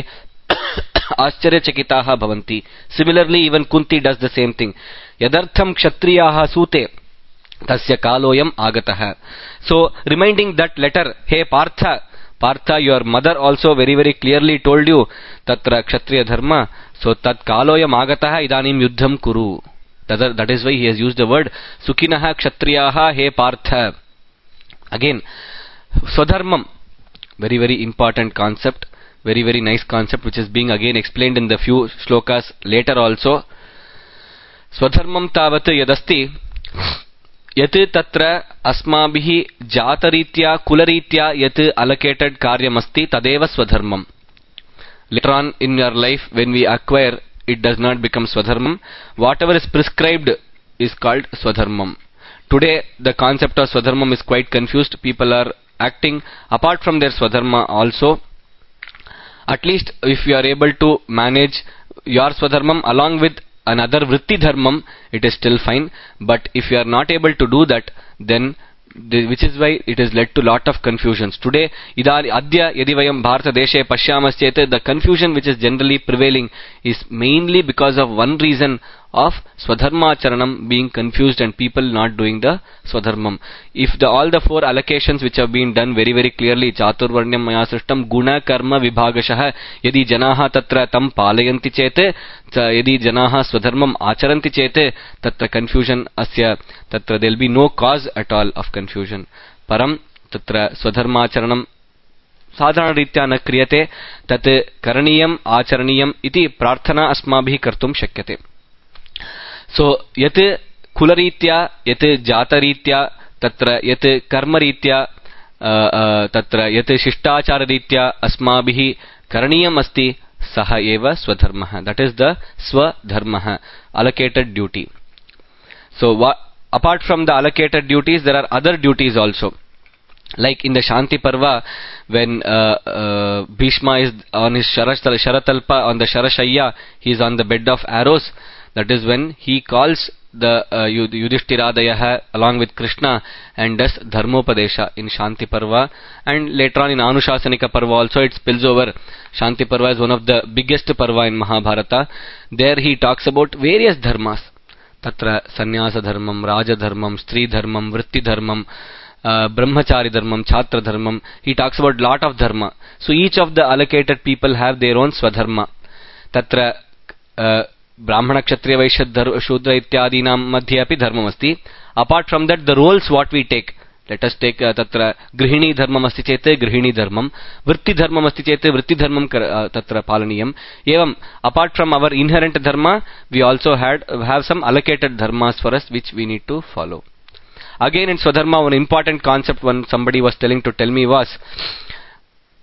आश्चर्यचकिताः भवन्ति. Similarly, even Kunti does the same thing. यदर्थम क्षत्रियाः सूते तस्य कालोयम आगतः. So reminding that letter, hey Partha, your mother also very clearly told you tatra kshatriya dharma, so tat kaloyam agatah idanim yuddham kuru. That is why he has used the word Sukhinaha Kshatriyaha He Partha. Again, Swadharmam, very important concept, very nice concept, which is being again explained in the few shlokas later also. Swadharmam tavat yadasti yat tatra asmabhihi jataritya kularitya yat allocated karyamasti tadeva swadharmam. Later on in your life, when we acquire, it does not become swadharmam. Whatever is prescribed is called swadharmam. Today the concept of swadharmam is quite confused. People are acting apart from their swadharma also. At least if you are able to manage your swadharmam along with another vritti dharmam, it is still fine. But if you are not able to do that, then which is why it has led to lot of confusions. Today, adya yadi vayam Bharata deshe pashyamaschet, the confusion which is generally prevailing is mainly because of one reason of swadharma charanam being confused and people not doing the swadharmam. If all the 4 allocations which have been done very clearly, chaturvarnyam maya srishtam guna karma vibhagashah yadi janaha tatra tam palayanti chete yadi janaha swadharmam acharanti chete tatra confusion asya tatra there will be no cause at all of confusion. Param tatra swadharma charanam साधारण रीत्या न क्रियते तत् करणीयम् आचरणीयम् इति प्रार्थना अस्माभिः कर्तुं शक्यते. So यत् कुलरीत्या यत् जातरीत्या तत्र यत् कर्मरीत्या तत्र यत् शिष्टाचाररीत्या अस्माभिः करणीयम् अस्ति सः एव स्वधर्मः. That is the swadharmah, allocated duty. So apart from the allocated duties, there are other duties also. Like in the Shanti Parva, when Bhishma is on his Sharatalpa, on the Sharashayya, he is on the bed of arrows. That is when he calls the Yudhishthiradayaha along with Krishna and does Dharmopadesha in Shanti Parva. And later on in Anushasanika Parva also it spills over. Shanti Parva is one of the biggest Parva in Mahabharata. There he talks about various dharmas. Tatra Sannyasa Dharmam, Raja Dharmam, Stri Dharmam, Vritti Dharmam, Brahmachari Dharmam, Chhatra Dharmam. He talks about lot of dharma. So each of the allocated people have their own swadharma. Tatra Brahmana Kshatriya Vaishya Shudra Ityadinam Madhya api dharmam asti. Apart from that, the roles what we take. Let us take tatra Grihini Dharmam asti chete Grihini Dharmam, Vritti Dharmam asti chete Vritti Dharmam tatra Palaniyam. Evam, apart from our inherent dharma, we also have some allocated dharmas for us which we need to follow. Again in Swadharma, one important concept when somebody was tell me was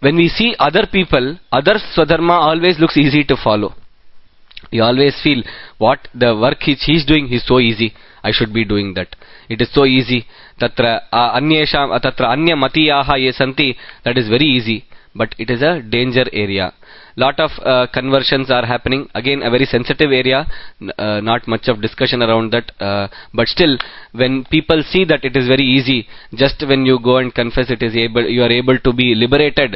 when we see other people, other swadharma always looks easy to follow. You always feel what the work he's doing is so easy. I should be doing that. It is so easy. Tatra anyesham tatra anya matiyaha ye santi. That is very easy, but it is a danger area. Lot of conversions are happening. Again, a very sensitive area. Not much of discussion around that. But still, when people see that it is very easy, just when you go and confess, you are able to be liberated.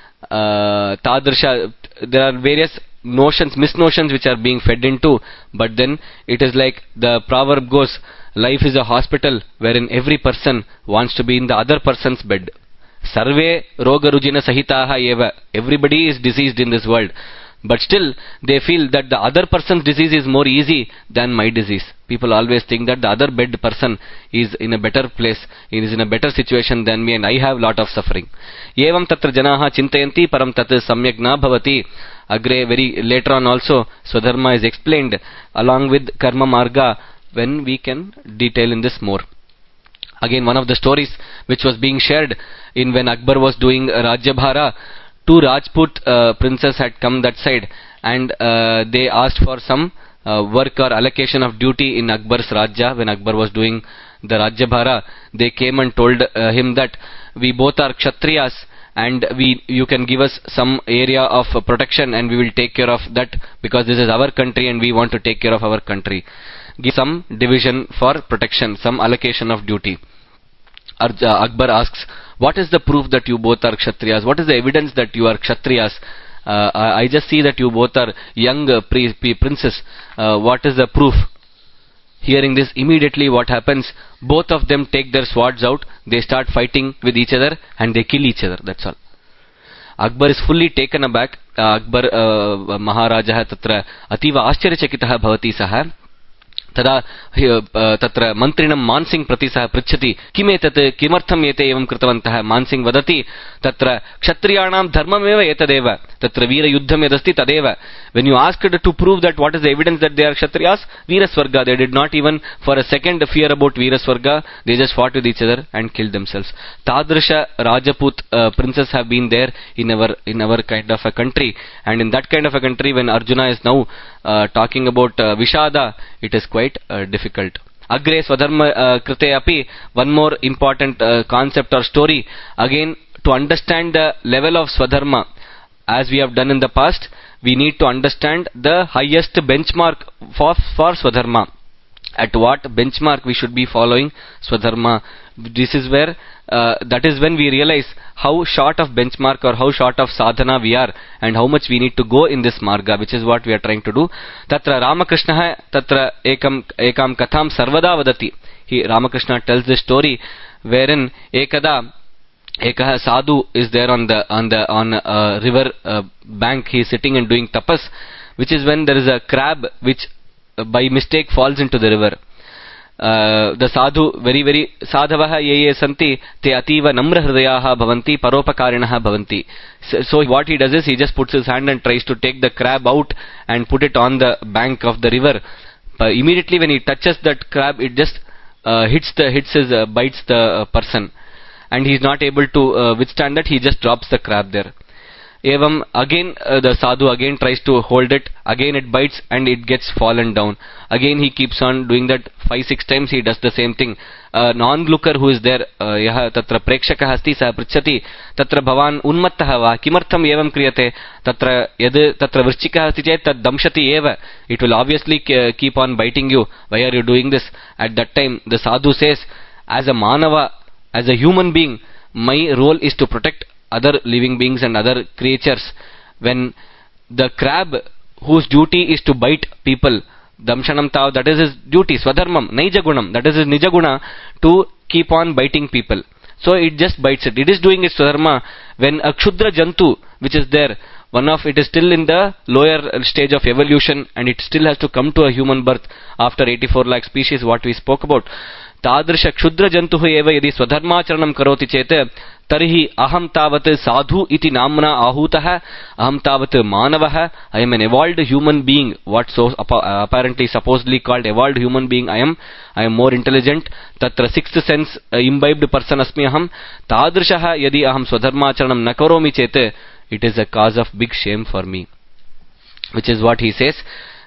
Tadrsha, there are various misnotions which are being fed into, but then it is like the proverb goes, life is a hospital wherein every person wants to be in the other person's bed. Sarve roga rujina sahitaha eva. Everybody is diseased in this world, but still they feel that the other person's disease is more easy than my disease. People always think that the other bed person is in a better place, he is in a better situation than me, and I have lot of suffering. Evam tatra janaha chintayanti param tat samyak na bhavati. Agre, very later on also, Swadharma is explained along with Karma Marga, when we can detail in this more. Again, one of the stories which was being shared in when Akbar was doing Rajyabhara, two Rajput princes had come that side, and they asked for some work or allocation of duty in Akbar's Rajya. When Akbar was doing the Rajyabhara, they came and told him that we both are Kshatriyas, and you can give us some area of protection and we will take care of that, because this is our country and we want to take care of our country. Give some division for protection, some allocation of duty. Akbar asks, what is the proof that you both are Kshatriyas? What is the evidence that you are Kshatriyas? I just see that you both are young princes. What is the proof? Hearing this, immediately what happens? Both of them take their swords out, they start fighting with each other, and they kill each other. That's all. Akbar is fully taken aback. Akbar Maharaja tatra ativa ascharyachakitāh bhavati saha. तदा तत्र मन्त्रिणं मानसिंह प्रति सः पृच्छति किमेतत् किमर्थम् एते एवं कृतवन्तः मानसिंह वदति तत्र क्षत्रियाणां धर्ममेव एतदेव तत्र वीरयुद्धं यदस्ति तदेव when you asked to prove that what is the evidence that they are kshatriyas veerasvarga they did not even for a second fear about veerasvarga they just fought with each other and killed themselves tadrisha rajput princes have been there in our kind of a country and in that kind of a country when Arjuna is now talking about Vishada it is quite difficult. Agre Swadharma Krite api one more important concept or story again to understand the level of Swadharma as we have done in the past we need to understand the highest benchmark for Swadharma. At what benchmark we should be following Swadharma. This is where that is when we realize how short of benchmark or how short of sadhana we are and how much we need to go in this marga, which is what we are trying to do. Tatra Ramakrishna tatra ekam katham sarvada vadati. Ramakrishna tells this story wherein ekada Ekah sadhu is there on a river bank. He is sitting and doing tapas, which is when there is a crab which by mistake falls into the river. The sadhu very sadhavaha ye santi te ativa namra hridayaha bhavanti paropakarinaha bhavanti. So what he does is he just puts his hand and tries to take the crab out and put it on the bank of the river. But immediately when he touches that crab, it just bites the person, and he is not able to withstand that. He just drops the crab there. Evam again the sadhu again tries to hold it, again it bites and it gets fallen down. Again he keeps on doing that 5-6 times. He does the same thing. Non-looker who is there, yaha tatra prekshakah asti sah pruchati tatra bhavan unmattah va kimartham evam kriyate tatra yad tatra vrishchikah asti chet tad damshati eva. It will obviously keep on biting you. Why are you doing this? At that time the sadhu says, as a manava, as a human being, my role is to protect other living beings and other creatures. When the crab whose duty is to bite people, damshanam tav, that is his duty, swadharmam, naijagunam, that is his nijaguna, to keep on biting people. So it just bites it. It is doing its swadharma. When a kshudra jantu, which is there, it is still in the lower stage of evolution and it still has to come to a human birth after 84 lakh species, what we spoke about. तादृश क्षुद्र जन्तुः एव यदि स्वधर्माचरणं करोति चेत् tarhi aham tavat sadhu iti namna ahutah, aham tavat manavah, I am an evolved human being, what so apparently supposedly called evolved human being I am more intelligent, tatra sixth sense imbibed person asmi aham, tadrishah yadi aham swadharmacharanam na karomi chet, it is a cause of big shame for me. Which is what he says,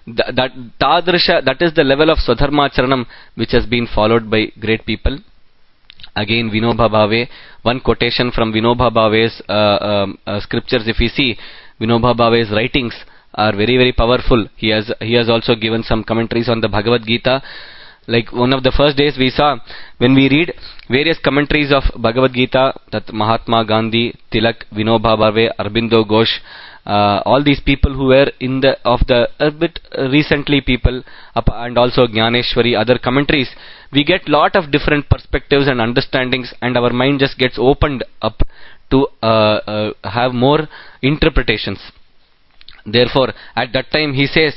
that is the level of swadharmacharanam which has been followed by great people. Again, Vinoba Bhave, one quotation from Vinoba Bhave's scriptures, if we see, Vinoba Bhave's writings are very, very powerful. He has also given some commentaries on the Bhagavad Gita. Like one of the first days we saw, when we read various commentaries of Bhagavad Gita, that Mahatma Gandhi, Tilak, Vinoba Bhave, Aurobindo Ghosh, all these people who were a bit recently people, and also Jnaneshwari, other commentaries, we get lot of different perspectives and understandings, and our mind just gets opened up to have more interpretations. Therefore, at that time he says,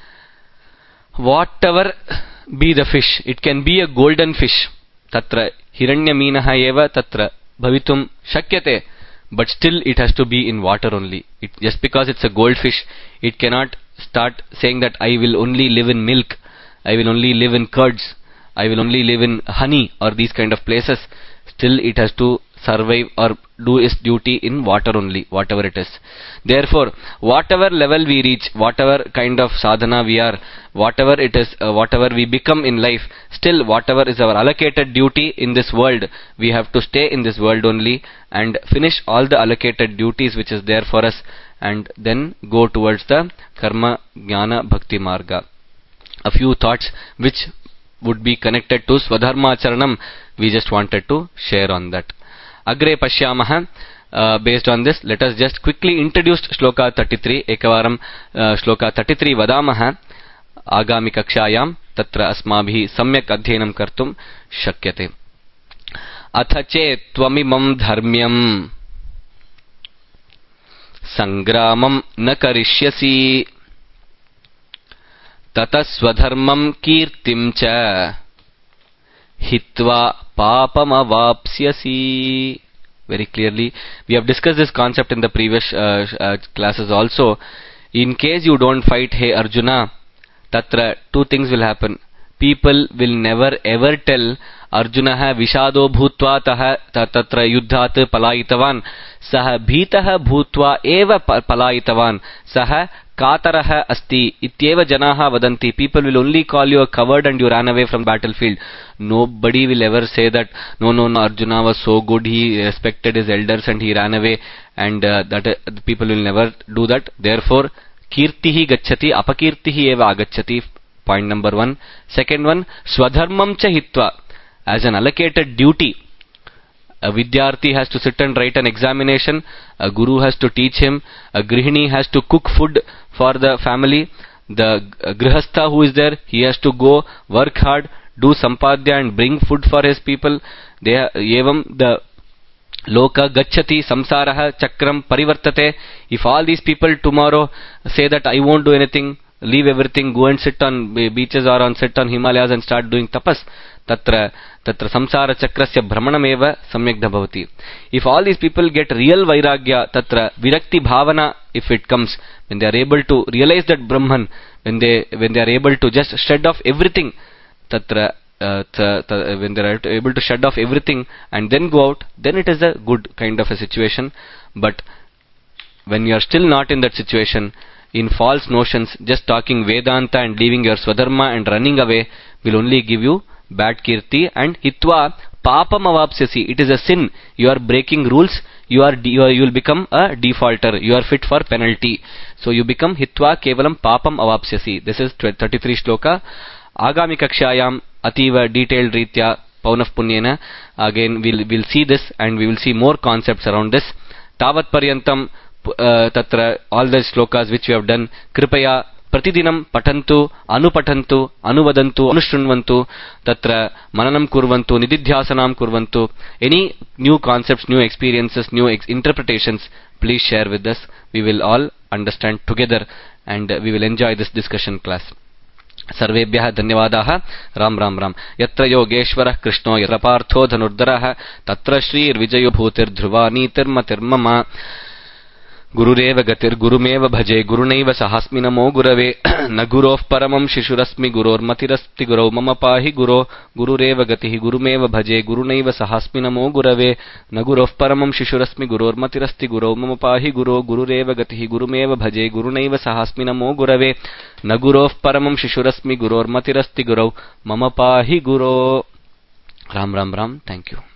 whatever be the fish, it can be a golden fish, tatra hiranyameenah eva tatra bhavitum shakyate, but still it has to be in water only. Just because it's a goldfish, it cannot start saying that I will only live in milk, I will only live in curds, I will only live in honey or these kind of places. Still it has to survive or do its duty in water only, whatever it is. Therefore, whatever level we reach, whatever kind of sadhana we are, whatever it is, whatever we become in life, still whatever is our allocated duty in this world, we have to stay in this world only and finish all the allocated duties which is there for us, and then go towards the karma, jnana, bhakti marga. A few thoughts which would be connected to Swadharma Charanam, we just wanted to share on that. Agre pashyamah. Based on this, let us just quickly introduce Shloka 33. Ekavaram Shloka 33 vadamah. Agami kakshayam tatra asmabhi samyak adhyanam kartum shakyate. Atha che tvamimam dharmyam sangramam na karishyasi tata swadharmam kirtim cha hitva papam avapsyasi. Very clearly, we have discussed this concept in the previous classes also. In case you don't fight, hey Arjuna, tatra two things will happen. People will never ever tell Arjuna vishado bhutva tatra yuddhat palayitavan saha bhitah bhutva eva palayitavan saha katarah asti ityeva janaha vadanti. People will only call you a coward and you ran away from battlefield. Nobody will ever say that no, Arjuna was so good, he respected his elders and he ran away, and that people will never do that. Therefore, kirtihi gacchati apakirtihi eva agacchati. Point number one. Second one, swadharmam cha hitva. As an allocated duty, a Vidyarthi has to sit and write an examination, a Guru has to teach him, a Grihini has to cook food for the family, the Grihastha who is there, he has to go work hard, do sampadya and bring food for his people. Evam the Loka gacchati samsaraha chakram parivartate. If all these people tomorrow say that I won't do anything, leave everything, go and sit on beaches or sit on Himalayas and start doing tapas, tatra samsara chakrasya brahmanam eva samyagda bhavati. If all these people get real vairagya, tatra virakti bhavana, if it comes, when they are able to realize that Brahman, when they are able to just shed off everything, tatra when they are able to shed off everything and then go out, then it is a good kind of a situation. But when you are still not in that situation, in false notions, just talking Vedanta and leaving your Swadharma and running away will only give you bad kirti, and hitva papam avapsyasi. It is a sin. You are breaking rules. You will become a defaulter. You are fit for penalty. So you become hitva kevalam papam avapsyasi. This is 33 shloka. Agami kakshayam ativa detailed ritya paunaf punyena. Again we'll see this and we will see more concepts around this. Tavat paryantam tatra all the shlokas which we have done, kripaya pratidinam patantu anupatantu anuvadantu anushrunvantu tatra mananam kurvantu nididhyasanam kurvantu. Any new concepts, new experiences, new interpretations, please share with us. We will all understand together and we will enjoy this discussion class. सर्वेभ्यः धन्यवादाः। राम राम राम। यत्र योगेश्वरः कृष्णो यत्र पार्थो धनुर्धरः तत्र श्रीर्विजयो भूतिर्ध्रुवा नीतिर्मतिर्मम। गुरुरेव गतिर्गुरुमेव भजे गुरुणैव सहास्मि नमो गुरवे। न गुरोः परमं शिशुरस्मि गुरोर्मतिरस्ति गुरौ मम पाहि गुरो। गुरुरेव गतिः गुरुमेव भजे गुरुणैव सहास्मि नमो गुरवे। न गुरोः परमं शिशुरस्मि गुरोर्मतिरस्ति गुरौ मम पाहि गुरो। गुरुरेव गतिः गुरुमेव भजे गुरुणैव सहास्मि नमो गुरवे। न गुरोः परमं शिशुरस्मि गुरोर्मतिरस्ति गुरौ मम पाहि गुरो। राम राम राम। Thank you.